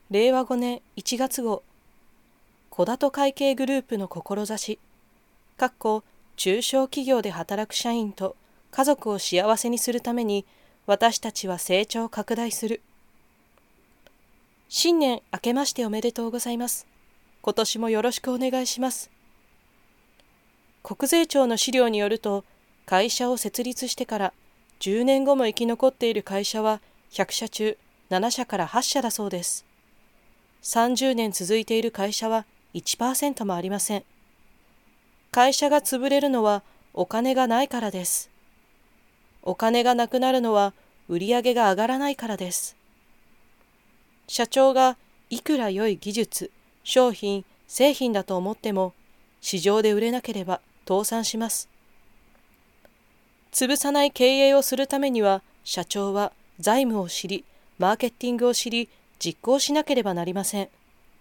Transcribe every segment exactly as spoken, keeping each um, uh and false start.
れいわごねんいちがつ号、小田戸会計グループの志、かっこ中小企業で働く社員と家族を幸せにするために私たちは成長拡大する。新年明けましておめでとうございます。今年もよろしくお願いします。国税庁の資料によると、会社を設立してからじゅうねんごも生き残っている会社はひゃくしゃ中ななしゃからはっしゃだそうです。さんじゅうねん続いている会社はいちパーセントもありません。会社が潰れるのはお金がないからです。お金がなくなるのは売り上げが上がらないからです。社長がいくら良い技術、商品、製品だと思っても、市場で売れなければ倒産します。潰さない経営をするためには、社長は財務を知り、マーケティングを知り、実行しなければなりません。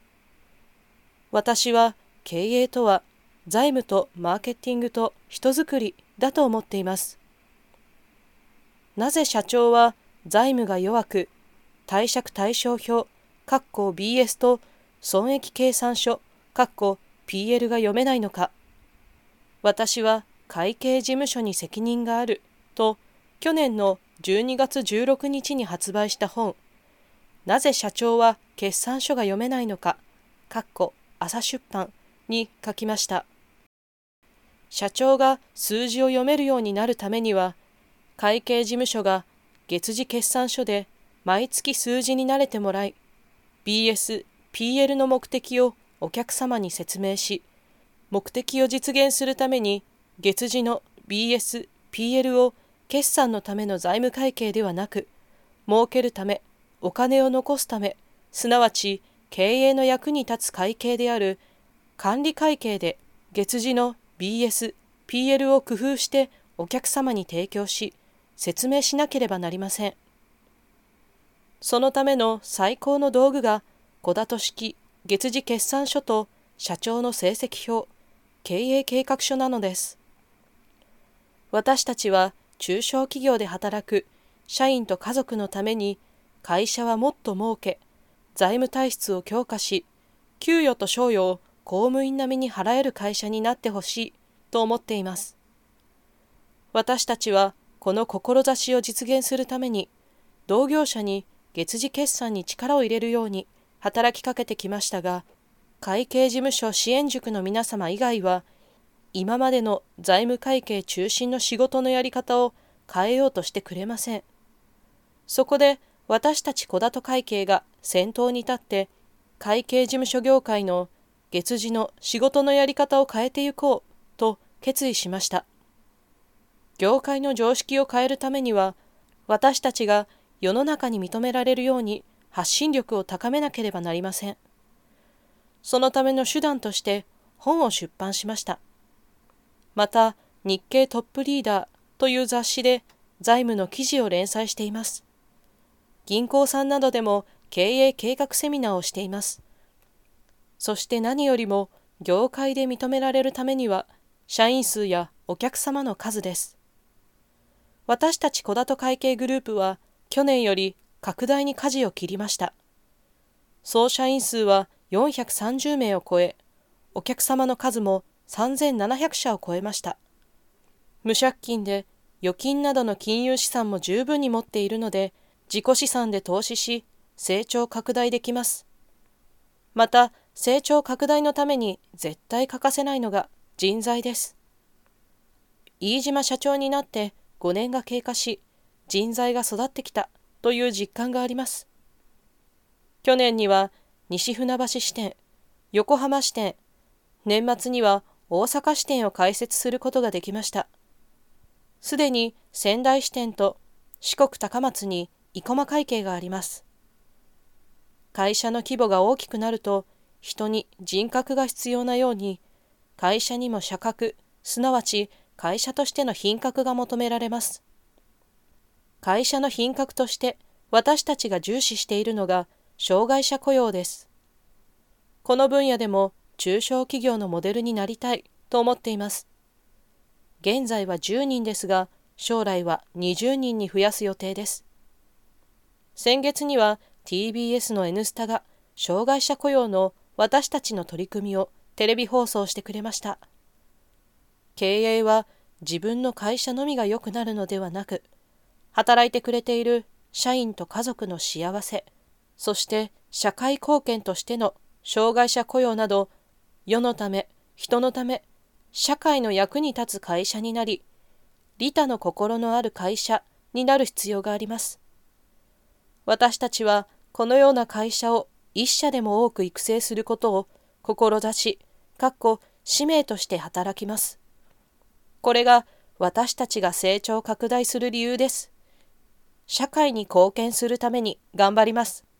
私は経営とは財務とマーケティングと人づくりだと思っています。なぜ社長は財務が弱く、貸借対照表、かっこ ビーエス と損益計算書、かっこ ピーエル が読めないのか。私は会計事務所に責任があると去年のじゅうにがつじゅうろくにちに発売した本、なぜ社長は決算書が読めないのか、かっこ朝出版に書きました。社長が数字を読めるようになるためには、会計事務所が月次決算書で毎月数字に慣れてもらい、ビーエス、ピーエル の目的をお客様に説明し、目的を実現するために月次の ビーエス、ピーエル を決算のための財務会計ではなく、儲けるため、お金を残すため、すなわち経営の役に立つ会計である管理会計で月次の ビーエス、ピーエル を工夫してお客様に提供し、説明しなければなりません。そのための最高の道具が小田戸式月次決算書と社長の成績表、経営計画書なのです。私たちは中小企業で働く社員と家族のために、会社はもっと儲け、財務体質を強化し、給与と賞与を公務員並みに払える会社になってほしいと思っています。私たちはこの志を実現するために、同業者に月次決算に力を入れるように働きかけてきましたが、会計事務所支援塾の皆様以外は、今までの財務会計中心の仕事のやり方を変えようとしてくれません。そこで私たち小田戸会計が先頭に立って、会計事務所業界の月次の仕事のやり方を変えていこうと決意しました。業界の常識を変えるためには、私たちが世の中に認められるように発信力を高めなければなりません。そのための手段として本を出版しました。また、日経トップリーダーという雑誌で財務の記事を連載しています。銀行さんなどでも経営計画セミナーをしています。そして何よりも業界で認められるためには、社員数やお客様の数です。私たち小田戸会計グループは去年より拡大に舵を切りました。総社員数はよんひゃくさんじゅうめいを超え、お客様の数もさんぜんななひゃくしゃを超えました。無借金で預金などの金融資産も十分に持っているので、自己資産で投資し、成長拡大できます。また、成長拡大のために絶対欠かせないのが人材です。飯島社長になってごねんが経過し、人材が育ってきたという実感があります。去年には西船橋支店、横浜支店、年末には大阪支店を開設することができました。すでに仙台支店と四国高松に生駒会計があります。会社の規模が大きくなると、人に人格が必要なように、会社にも社格、すなわち会社としての品格が求められます。会社の品格として私たちが重視しているのが障害者雇用です。この分野でも中小企業のモデルになりたいと思っています。現在はじゅうにんですが、将来はにじゅうにんに増やす予定です。先月には ティービーエス の N スタが障害者雇用の私たちの取り組みをテレビ放送してくれました。経営は自分の会社のみが良くなるのではなく、働いてくれている社員と家族の幸せ、そして社会貢献としての障害者雇用など、世のため、人のため、社会の役に立つ会社になり、利他の心のある会社になる必要があります。私たちはこのような会社を一社でも多く育成することを志、かっこ使命として働きます。これが私たちが成長拡大する理由です。社会に貢献するために頑張ります。